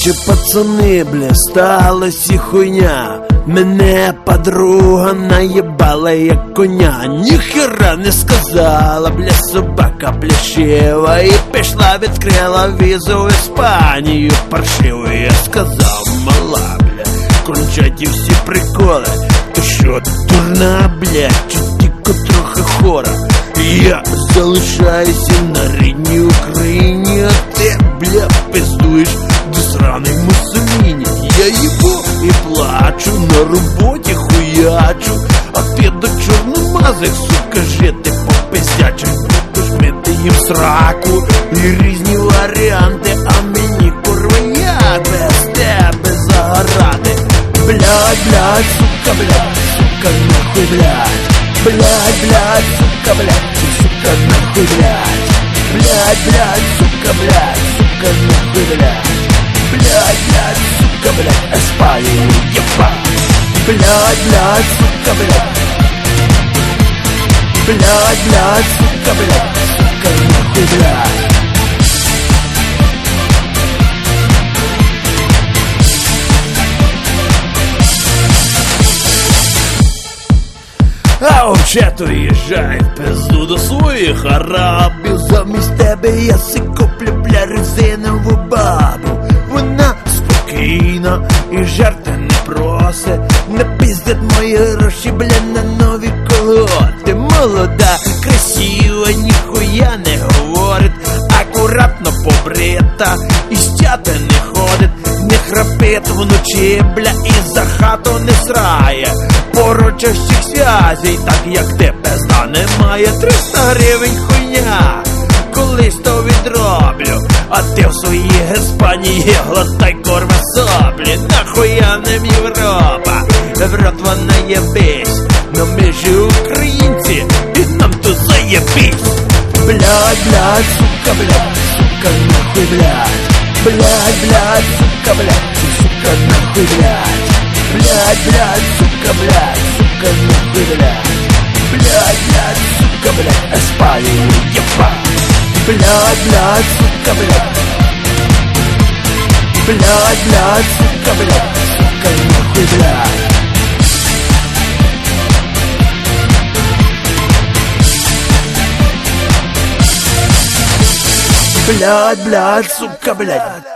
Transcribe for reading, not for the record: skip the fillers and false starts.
Короче, пацани, бля, сталася хуйня. Мене подруга наїбала як коня. Ніхера не сказала, бля, собака пляшива. І пішла, відкрила візу в Іспанію паршиву. Я сказав, мала, бля, кончать всі приколи. Ти що, дурна, бля, чи тільки трохи хора? Я залишаюся на рідній Україні, а ти, бля, пиздуєш до сраний Муссоліні. Я їбу і плачу, на роботі хуячу, а ти до чорномазих, сука, жити попиздячим. Будеш мити їм сраку і різні варіанти, а мені, курва, як без тебе загорати. Блядь, блядь, сука, блядь, сука, нахуй, блядь. Блядь, блядь, сука, блядь, сука, нахуй, блядь. Блядь, блядь, сука, блядь, сука, нахуй, блядь. Блядь, блядь, сука, блядь, Испанию ебать. Блядь, блядь, сука, блядь. Блядь, блядь, сука, блядь, сука, нахуй, блядь. А взагалі-то їжджай в пизду до своїх арабів. Замість тебе я си куплю, бля, резинову бабу. Вона спокійна і жарти не просить. Не пиздять мої гроші, бля, на нові колоти. Молода, красива, ніхуя не говорить. Акуратно побрита і стяти не ходить. Не храпить вночі, бля, і за хату не срає. Поруч всіх зв'язей, так як ти, пизда немає. 300 гривень хуйня, колись то відроблю. А ти в своїй Іспанії глотай, корва, соплі. Нахуя нам Європа, в рот вона єбись. Но ми ж українці, і нам тут заєбись. Блядь, блядь, сука, блядь, сука, нахуй, блядь. Блядь, блядь, сука, блядь, сука, нахуй, блядь. Блядь, блядь, сука, блядь, сука, нахуй, блядь. Блядь, блядь, сука, блядь, Испанию ебать. Блядь, блядь, сука, блядь. Блядь, блядь, сука, блядь, сука, нахуй, блядь. Блядь, блядь, сука, блядь.